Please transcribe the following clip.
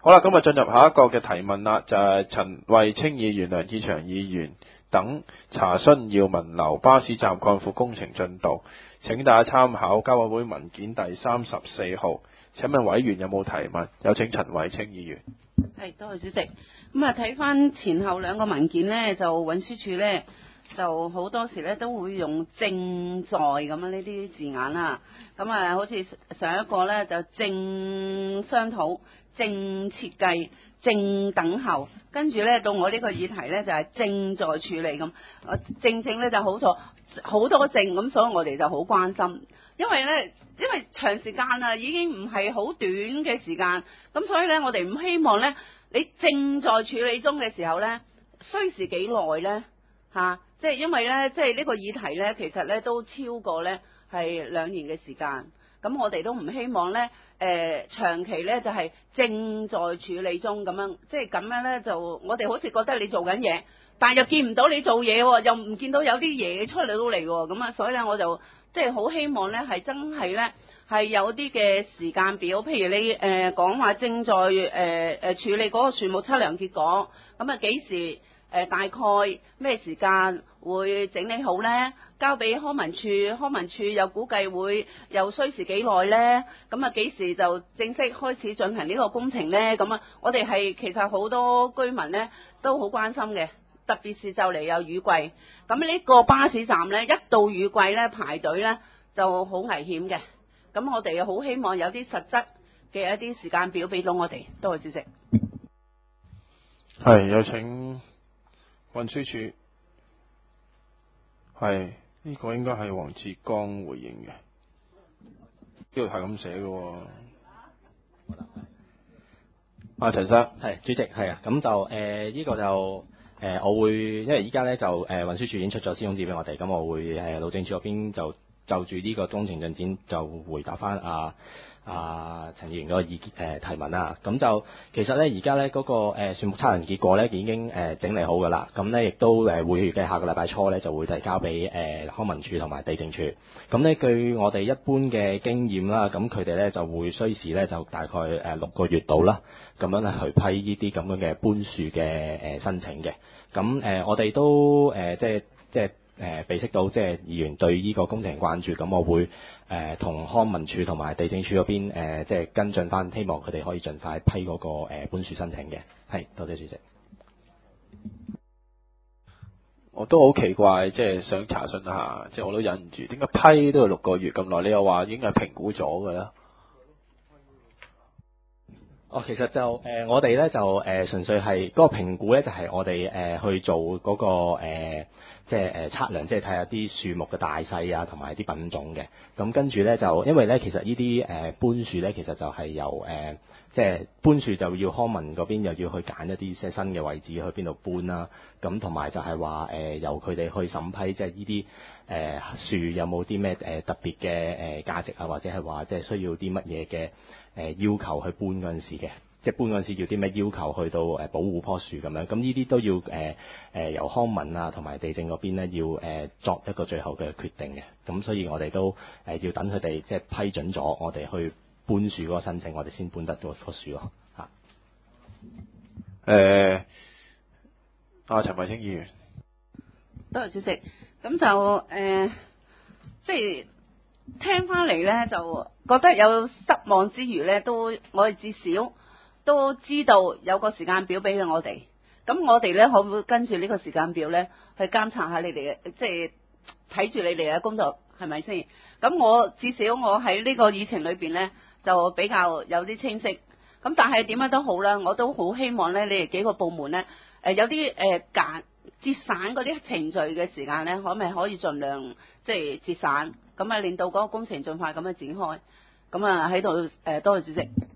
好啦，今日進入下一個嘅提問啦，就係陳慧清議員、梁志祥議員等查詢耀文樓巴士站擴闊工程進度，請大家參考交委會文件第34號。請問委員有冇提問？有請陳慧清議員。 係，多謝主席。咁啊，睇翻前後兩個文件呢，就運輸署呢，就好多時呢都會用正在咁樣呢啲字眼啦。咁啊，好似上一個呢，就正商討、正設計、正等候，跟住呢，到我呢個議題呢，就係正在處理咁。正呢就好錯好多正咁，所以我哋就好關心。因為長時間啊，已經唔係好短嘅時間，咁所以呢，我哋唔希望呢，你正在處理中嘅時候呢，需時幾耐呢？即係因為呢，即係呢個議題呢，其實呢都超過呢係2年嘅時間，咁我哋都唔希望呢，長期呢就係正在處理中咁樣，即係咁樣呢，就我哋好似覺得你做緊嘢，但係又見唔到你做嘢喎，又唔見到有啲嘢出嚟到嚟喎，咁啊，所以呢，我就即係好希望呢係真係呢係有啲嘅時間表，譬如你講話正在處理嗰個樹木測量結果，咁啊幾時大概咩時間會整理好呢？交俾康文署，康文署又估計會又需時幾耐呢？咁啊幾時就正式開始進行呢個工程呢？咁啊，我哋係其實好多居民呢都好關心嘅，特別是就嚟有雨季，咁呢個巴士站呢，一到雨季呢，排隊呢就好危險嘅。咁我哋好希望有啲實質嘅一啲時間表俾到我哋。多謝主席。 係，有請運輸署。係，呢個應該係黃志剛回應嘅。呢度係咁寫嘅喎。陳生。 係，主席係啊，咁就呢個就我會，因為依家咧就運輸署已經出咗施工紙俾我哋，咁我會路政署嗰邊就住呢個工程進展就回答翻陳議員嗰個提問啦。咁就其實咧而家咧嗰個樹木測量結果咧已經整理好㗎啦。咁咧亦都會預計下個禮拜初咧就會提交俾康文署同埋地政署。咁咧據我哋一般嘅經驗啦，咁佢哋咧就會需時咧就大概6個月到啦，咁樣咧去批呢啲咁樣嘅搬樹嘅申請嘅。咁我哋都即係備悉到即係議員對呢個工程關注，咁我會同康文署同埋地政署嗰邊即係跟進翻，希望佢哋可以盡快批嗰個搬樹申請嘅。係，多謝主席。 我都好奇怪，即係想查詢一下，即係我都忍唔住，點解批都要6個月咁耐？你又話已經係評估咗㗎啦？ 其實就我哋咧就純粹係嗰個評估咧，就係我哋去做嗰個即係測量，即係睇下啲樹木嘅大細啊，同埋啲品種嘅。咁跟住咧就因為咧，其實呢啲搬樹咧，其實就係由即係搬樹就要康文嗰邊又要去揀一啲即係新嘅位置去邊度搬啦。咁同埋就係話由佢哋去審批，即係呢啲樹有冇啲咩特別嘅價值啊，或者係話即係需要啲乜嘢嘅要求去搬嗰陣時嘅。即係搬嗰陣時要啲咩要求去到保護棵樹咁樣，咁呢啲都要由康文啊同埋地政嗰邊咧要作一個最後嘅決定嘅。咁所以我哋都要等佢哋即係批准咗我哋去搬樹嗰個申請，我哋先搬得到棵樹咯嚇。 陳慧清議員。 多謝主席。咁就即係聽翻嚟咧，就覺得有失望之餘咧，都我哋至少都知道有個時間表俾我哋，咁我哋咧可唔可以跟住呢個時間表咧去監察下你哋嘅，即係睇住你哋嘅工作係咪先？咁我至少我喺呢個議程裏邊咧就比較有啲清晰。咁但係點樣都好啦，我都好希望咧你哋幾個部門咧有啲節省嗰啲程序嘅時間咧，可唔可以盡量即係節省，咁啊令到嗰個工程盡快咁樣展開。咁啊喺度多謝主席。